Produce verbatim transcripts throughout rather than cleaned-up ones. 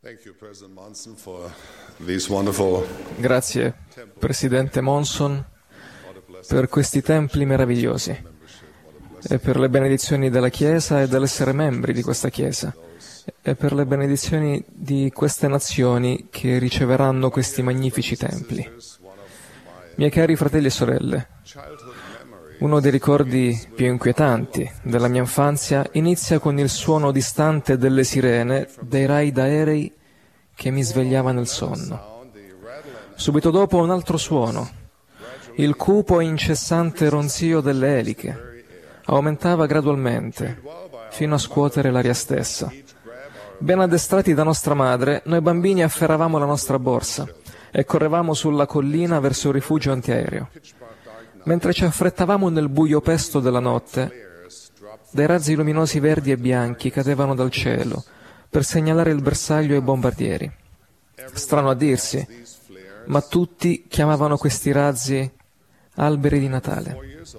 Grazie, Presidente Monson, per questi templi meravigliosi e per le benedizioni della Chiesa e dell'essere membri di questa Chiesa e per le benedizioni di queste nazioni che riceveranno questi magnifici templi. Miei cari fratelli e sorelle, uno dei ricordi più inquietanti della mia infanzia inizia con il suono distante delle sirene dei raid aerei che mi svegliava nel sonno. Subito dopo un altro suono, il cupo e incessante ronzio delle eliche, aumentava gradualmente fino a scuotere l'aria stessa. Ben addestrati da nostra madre, noi bambini afferravamo la nostra borsa e correvamo sulla collina verso il rifugio antiaereo. Mentre ci affrettavamo nel buio pesto della notte, dei razzi luminosi verdi e bianchi cadevano dal cielo per segnalare il bersaglio ai bombardieri. Strano a dirsi, ma tutti chiamavano questi razzi alberi di Natale.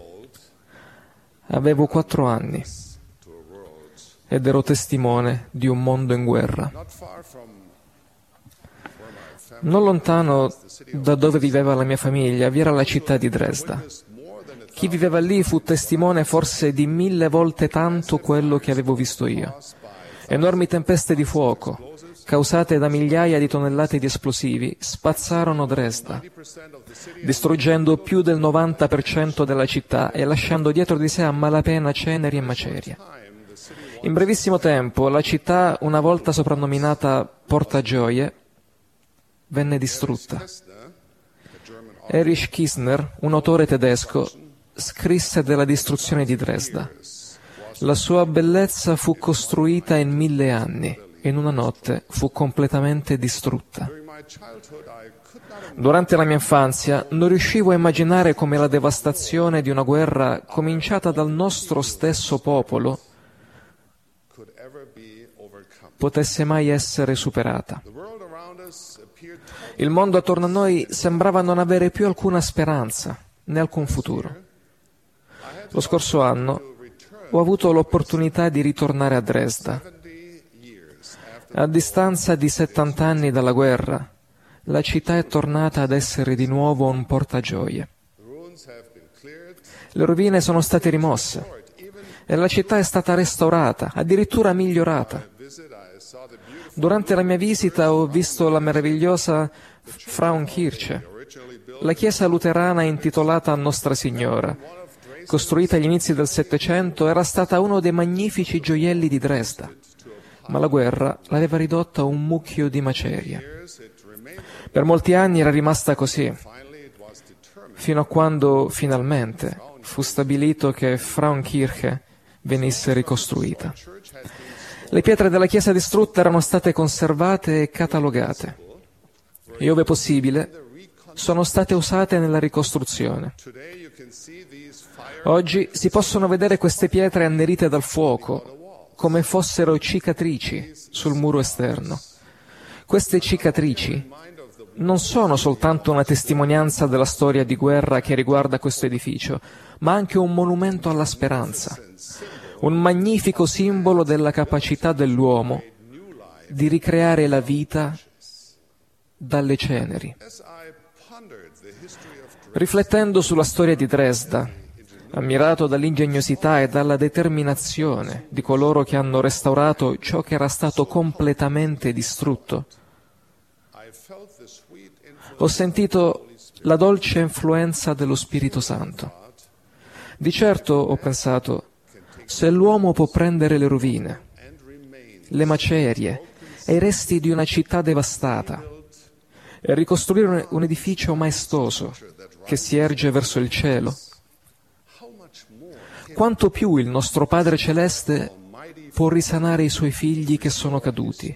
Avevo quattro anni ed ero testimone di un mondo in guerra. Non lontano da dove viveva la mia famiglia vi era la città di Dresda. Chi viveva lì fu testimone forse di mille volte tanto quello che avevo visto io. Enormi tempeste di fuoco, causate da migliaia di tonnellate di esplosivi, spazzarono Dresda, distruggendo più del novanta per cento della città e lasciando dietro di sé a malapena ceneri e macerie. In brevissimo tempo, la città, una volta soprannominata Porta Gioie, venne distrutta. Erich Kästner, un autore tedesco, scrisse della distruzione di Dresda. La sua bellezza fu costruita in mille anni e in una notte fu completamente distrutta. Durante la mia infanzia non riuscivo a immaginare come la devastazione di una guerra cominciata dal nostro stesso popolo potesse mai essere superata. Il mondo attorno a noi sembrava non avere più alcuna speranza, né alcun futuro. Lo scorso anno ho avuto l'opportunità di ritornare a Dresda. A distanza di settanta anni dalla guerra, la città è tornata ad essere di nuovo un portagioie. Le rovine sono state rimosse e la città è stata restaurata, addirittura migliorata. Durante la mia visita ho visto la meravigliosa Frauenkirche, la chiesa luterana intitolata a Nostra Signora. Costruita agli inizi del Settecento, era stata uno dei magnifici gioielli di Dresda, ma la guerra l'aveva ridotta a un mucchio di macerie. Per molti anni era rimasta così, fino a quando finalmente fu stabilito che Frauenkirche venisse ricostruita. Le pietre della chiesa distrutta erano state conservate e catalogate e, ove possibile, sono state usate nella ricostruzione. Oggi si possono vedere queste pietre annerite dal fuoco, come fossero cicatrici sul muro esterno. Queste cicatrici non sono soltanto una testimonianza della storia di guerra che riguarda questo edificio, ma anche un monumento alla speranza, un magnifico simbolo della capacità dell'uomo di ricreare la vita dalle ceneri. Riflettendo sulla storia di Dresda, ammirato dall'ingegnosità e dalla determinazione di coloro che hanno restaurato ciò che era stato completamente distrutto, ho sentito la dolce influenza dello Spirito Santo. Di certo, ho pensato, se l'uomo può prendere le rovine, le macerie e i resti di una città devastata e ricostruire un edificio maestoso che si erge verso il cielo, quanto più il nostro Padre Celeste può risanare i suoi figli che sono caduti,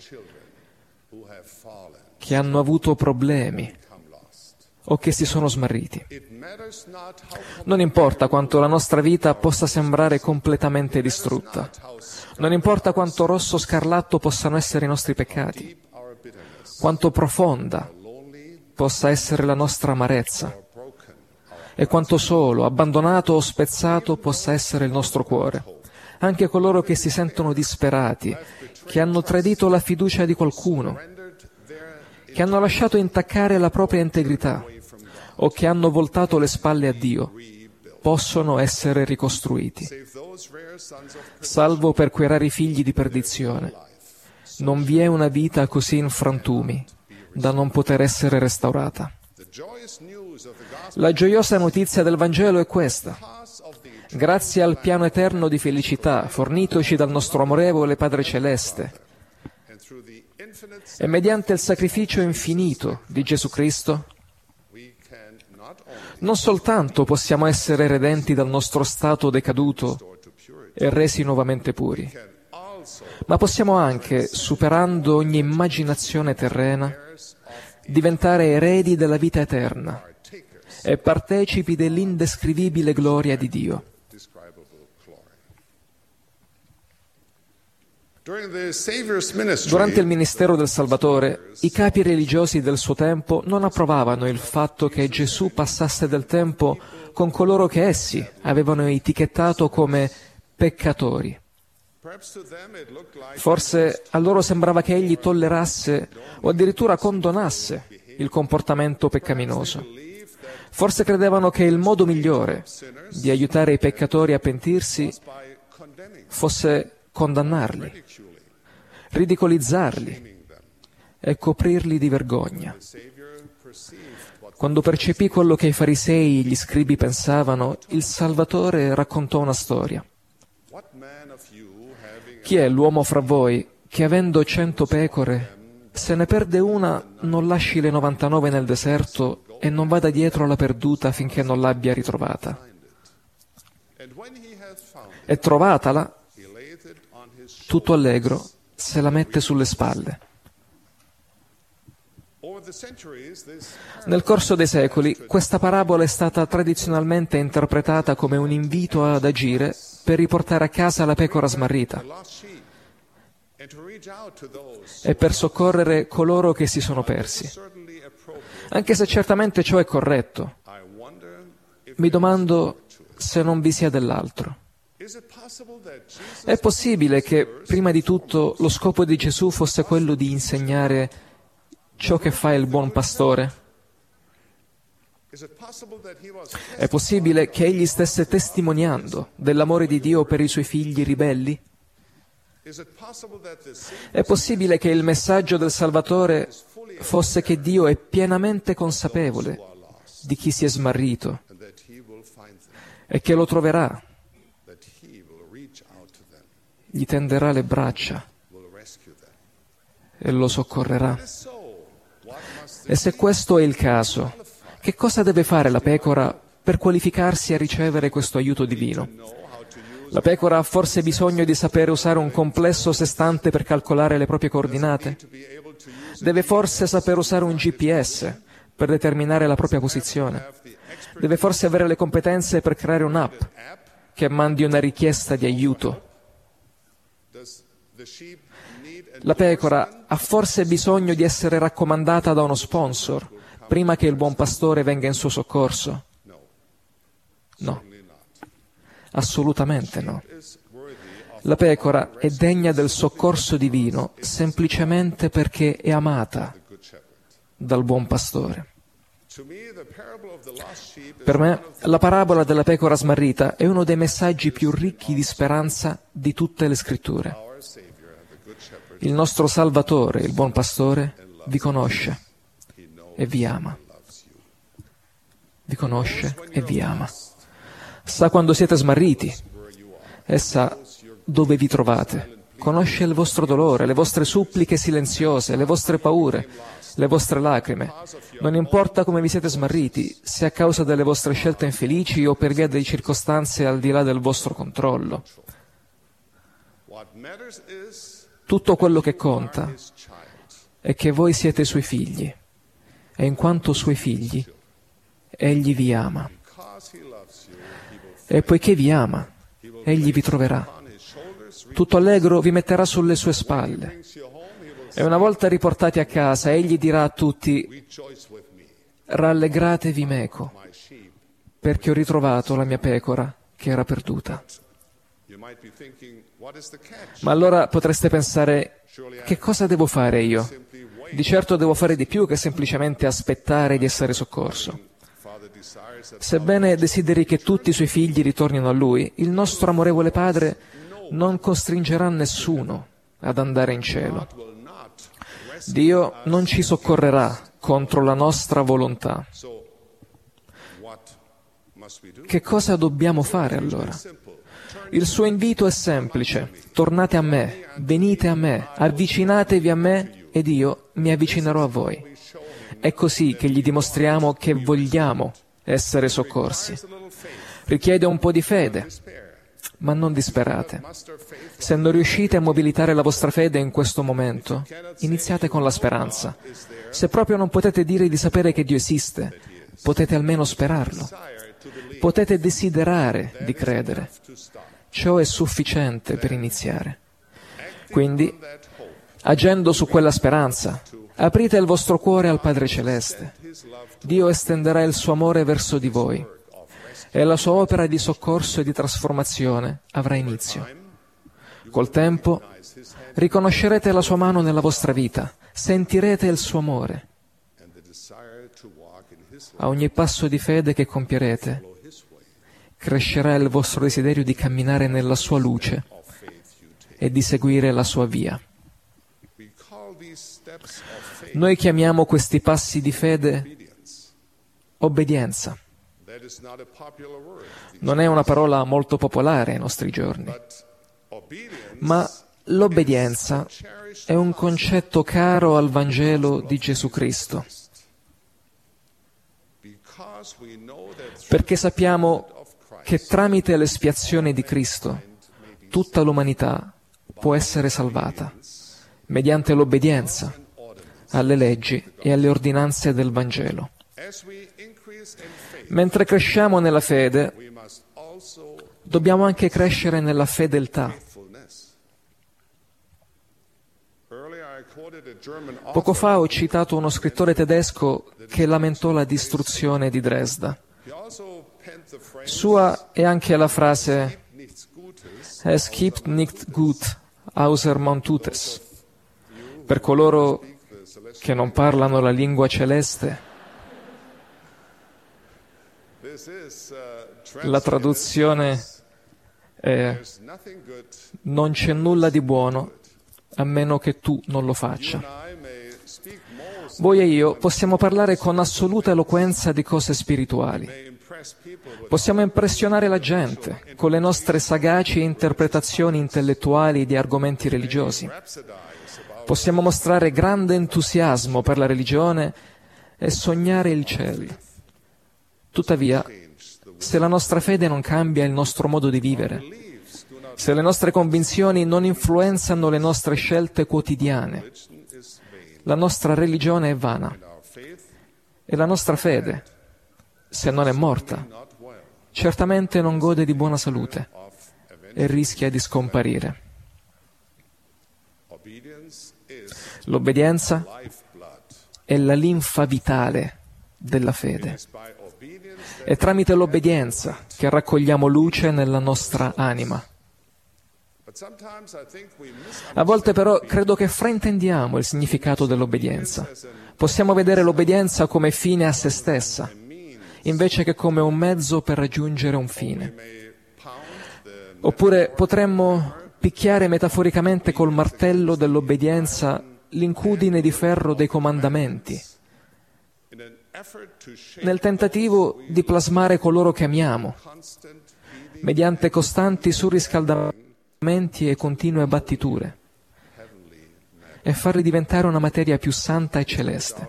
che hanno avuto problemi o che si sono smarriti. Non importa quanto la nostra vita possa sembrare completamente distrutta, non importa quanto rosso scarlatto possano essere i nostri peccati, quanto profonda possa essere la nostra amarezza e quanto solo, abbandonato o spezzato possa essere il nostro cuore. Anche coloro che si sentono disperati, che hanno tradito la fiducia di qualcuno, che hanno lasciato intaccare la propria integrità o che hanno voltato le spalle a Dio, possono essere ricostruiti, salvo per quei rari figli di perdizione. Non vi è una vita così in frantumi da non poter essere restaurata. La gioiosa notizia del Vangelo è questa. Grazie al piano eterno di felicità fornitoci dal nostro amorevole Padre Celeste e mediante il sacrificio infinito di Gesù Cristo, non soltanto possiamo essere redenti dal nostro stato decaduto e resi nuovamente puri, ma possiamo anche, superando ogni immaginazione terrena, diventare eredi della vita eterna e partecipi dell'indescrivibile gloria di Dio. Durante il ministero del Salvatore, i capi religiosi del suo tempo non approvavano il fatto che Gesù passasse del tempo con coloro che essi avevano etichettato come peccatori. Forse a loro sembrava che egli tollerasse o addirittura condonasse il comportamento peccaminoso. Forse credevano che il modo migliore di aiutare i peccatori a pentirsi fosse condannarli, ridicolizzarli e coprirli di vergogna. Quando percepì quello che i farisei e gli scribi pensavano, il Salvatore raccontò una storia. Chi è l'uomo fra voi che, avendo cento pecore, se ne perde una, non lasci le novantanove nel deserto e non vada dietro alla perduta finché non l'abbia ritrovata? E trovatala, tutto allegro, se la mette sulle spalle. Nel corso dei secoli, questa parabola è stata tradizionalmente interpretata come un invito ad agire per riportare a casa la pecora smarrita e per soccorrere coloro che si sono persi. Anche se certamente ciò è corretto, mi domando se non vi sia dell'altro. È possibile che, prima di tutto, lo scopo di Gesù fosse quello di insegnare ciò che fa il buon pastore? È possibile che egli stesse testimoniando dell'amore di Dio per i suoi figli ribelli? È possibile che il messaggio del Salvatore fosse che Dio è pienamente consapevole di chi si è smarrito e che lo troverà, gli tenderà le braccia e lo soccorrerà? E se questo è il caso, che cosa deve fare la pecora per qualificarsi a ricevere questo aiuto divino? La pecora ha forse bisogno di sapere usare un complesso a sé stante per calcolare le proprie coordinate? Deve forse saper usare un G P S per determinare la propria posizione? Deve forse avere le competenze per creare un'app che mandi una richiesta di aiuto? La pecora ha forse bisogno di essere raccomandata da uno sponsor prima che il buon pastore venga in suo soccorso? No, assolutamente no. La pecora è degna del soccorso divino semplicemente perché è amata dal buon pastore. Per me, la parabola della pecora smarrita è uno dei messaggi più ricchi di speranza di tutte le scritture. Il nostro Salvatore, il buon pastore, vi conosce e vi ama. Vi conosce e vi ama. Sa quando siete smarriti e sa dove vi trovate. Conosce il vostro dolore, le vostre suppliche silenziose, le vostre paure, le vostre lacrime. Non importa come vi siete smarriti, se a causa delle vostre scelte infelici o per via di circostanze al di là del vostro controllo. Tutto quello che conta è che voi siete suoi figli e in quanto suoi figli, egli vi ama. E poiché vi ama, egli vi troverà. Tutto allegro vi metterà sulle sue spalle. E una volta riportati a casa, egli dirà a tutti: rallegratevi meco, perché ho ritrovato la mia pecora che era perduta. Ma allora potreste pensare: che cosa devo fare io? Di certo devo fare di più che semplicemente aspettare di essere soccorso. Sebbene desideri che tutti i suoi figli ritornino a Lui, il nostro amorevole Padre non costringerà nessuno ad andare in cielo. Dio non ci soccorrerà contro la nostra volontà. Che cosa dobbiamo fare allora? Il suo invito è semplice: tornate a me, venite a me, avvicinatevi a me ed io mi avvicinerò a voi. È così che gli dimostriamo che vogliamo essere soccorsi. Richiede un po' di fede, ma non disperate. Se non riuscite a mobilitare la vostra fede in questo momento, iniziate con la speranza. Se proprio non potete dire di sapere che Dio esiste, potete almeno sperarlo. Potete desiderare di credere. Ciò è sufficiente per iniziare. Quindi, agendo su quella speranza, aprite il vostro cuore al Padre Celeste. Dio estenderà il suo amore verso di voi e la sua opera di soccorso e di trasformazione avrà inizio. Col tempo riconoscerete la sua mano nella vostra vita, sentirete il suo amore. A ogni passo di fede che compierete, crescerà il vostro desiderio di camminare nella sua luce e di seguire la sua via. Noi chiamiamo questi passi di fede obbedienza. Non è una parola molto popolare ai nostri giorni, ma l'obbedienza è un concetto caro al Vangelo di Gesù Cristo, perché sappiamo che tramite l'espiazione di Cristo tutta l'umanità può essere salvata, mediante l'obbedienza alle leggi e alle ordinanze del Vangelo. Mentre cresciamo nella fede, dobbiamo anche crescere nella fedeltà. Poco fa ho citato uno scrittore tedesco che lamentò la distruzione di Dresda. Sua è anche la frase «Es gibt nicht gut, außer man tut es». Per coloro che non parlano la lingua celeste, la traduzione è «Non c'è nulla di buono a meno che tu non lo faccia». Voi e io possiamo parlare con assoluta eloquenza di cose spirituali. Possiamo impressionare la gente con le nostre sagaci interpretazioni intellettuali di argomenti religiosi. Possiamo mostrare grande entusiasmo per la religione e sognare il cielo. Tuttavia, se la nostra fede non cambia il nostro modo di vivere, se le nostre convinzioni non influenzano le nostre scelte quotidiane, la nostra religione è vana. E la nostra fede, se non è morta, certamente non gode di buona salute e rischia di scomparire. L'obbedienza è la linfa vitale della fede. È tramite l'obbedienza che raccogliamo luce nella nostra anima. A volte però credo che fraintendiamo il significato dell'obbedienza. Possiamo vedere l'obbedienza come fine a se stessa, invece che come un mezzo per raggiungere un fine. Oppure potremmo picchiare metaforicamente col martello dell'obbedienza l'incudine di ferro dei comandamenti, nel tentativo di plasmare coloro che amiamo, mediante costanti surriscaldamenti e continue battiture, e farli diventare una materia più santa e celeste.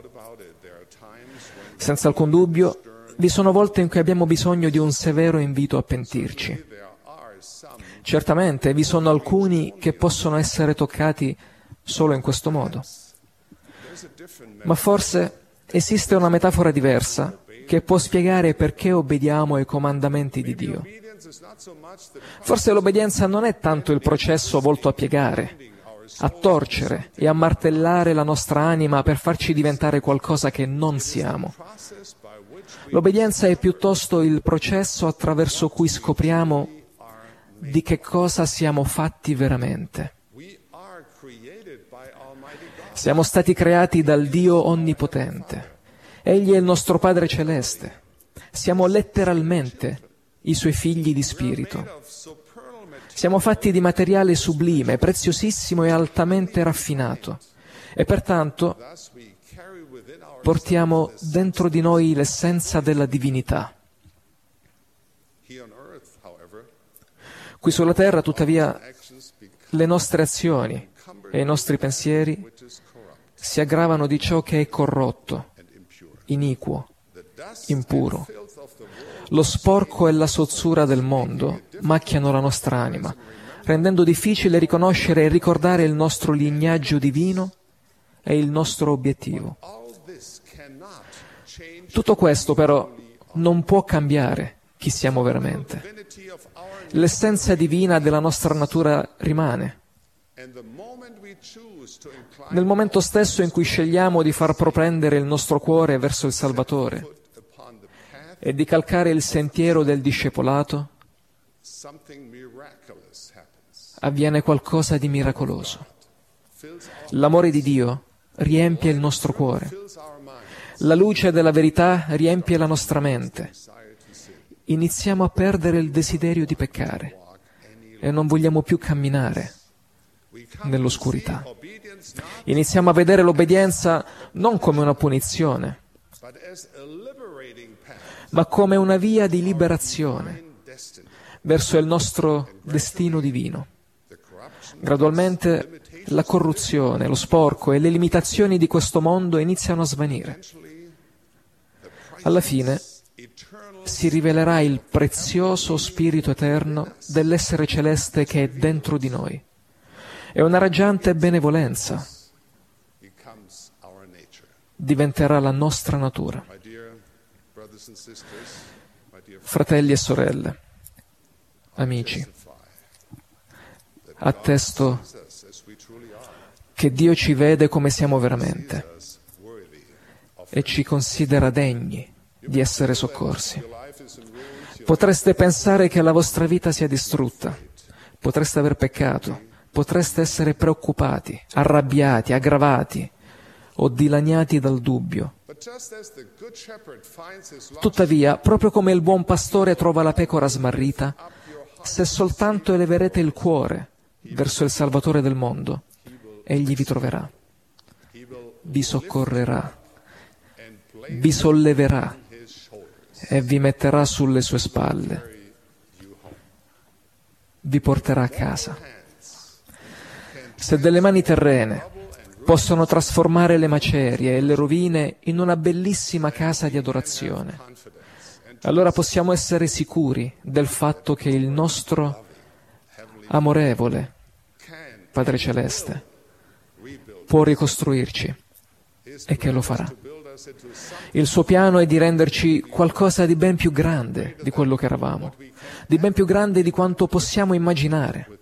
Senza alcun dubbio, vi sono volte in cui abbiamo bisogno di un severo invito a pentirci. Certamente vi sono alcuni che possono essere toccati solo in questo modo. Ma forse esiste una metafora diversa che può spiegare perché obbediamo ai comandamenti di Dio. Forse l'obbedienza non è tanto il processo volto a piegare, a torcere e a martellare la nostra anima per farci diventare qualcosa che non siamo. L'obbedienza è piuttosto il processo attraverso cui scopriamo di che cosa siamo fatti veramente. Siamo stati creati dal Dio Onnipotente. Egli è il nostro Padre Celeste. Siamo letteralmente i Suoi figli di spirito. Siamo fatti di materiale sublime, preziosissimo e altamente raffinato. E pertanto portiamo dentro di noi l'essenza della divinità. Qui sulla terra, tuttavia, le nostre azioni e i nostri pensieri si aggravano di ciò che è corrotto, iniquo, impuro. Lo sporco e la sozzura del mondo macchiano la nostra anima, rendendo difficile riconoscere e ricordare il nostro lignaggio divino e il nostro obiettivo. Tutto questo, però, non può cambiare chi siamo veramente. L'essenza divina della nostra natura rimane. Nel momento stesso in cui scegliamo di far propendere il nostro cuore verso il Salvatore e di calcare il sentiero del discepolato, avviene qualcosa di miracoloso. L'amore di Dio riempie il nostro cuore. La luce della verità riempie la nostra mente. Iniziamo a perdere il desiderio di peccare e non vogliamo più camminare nell'oscurità. Iniziamo a vedere l'obbedienza non come una punizione, ma come una via di liberazione verso il nostro destino divino. Gradualmente la corruzione, lo sporco e le limitazioni di questo mondo iniziano a svanire. Alla fine si rivelerà il prezioso Spirito eterno dell'essere celeste che è dentro di noi. E una raggiante benevolenza diventerà la nostra natura. Fratelli e sorelle, amici, attesto che Dio ci vede come siamo veramente e ci considera degni di essere soccorsi. Potreste pensare che la vostra vita sia distrutta, potreste aver peccato, potreste essere preoccupati, arrabbiati, aggravati o dilaniati dal dubbio. Tuttavia, proprio come il buon pastore trova la pecora smarrita, se soltanto eleverete il cuore verso il Salvatore del mondo, Egli vi troverà, vi soccorrerà, vi solleverà e vi metterà sulle sue spalle, vi porterà a casa. Se delle mani terrene possono trasformare le macerie e le rovine in una bellissima casa di adorazione, allora possiamo essere sicuri del fatto che il nostro amorevole Padre Celeste può ricostruirci e che lo farà. Il suo piano è di renderci qualcosa di ben più grande di quello che eravamo, di ben più grande di quanto possiamo immaginare.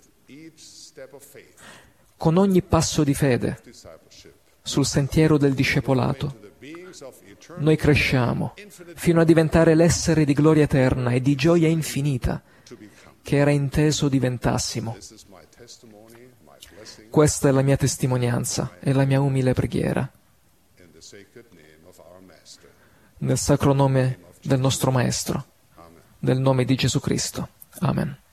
Con ogni passo di fede sul sentiero del discepolato, noi cresciamo fino a diventare l'essere di gloria eterna e di gioia infinita che era inteso diventassimo. Questa è la mia testimonianza e la mia umile preghiera. Nel sacro nome del nostro Maestro, nel nome di Gesù Cristo. Amen.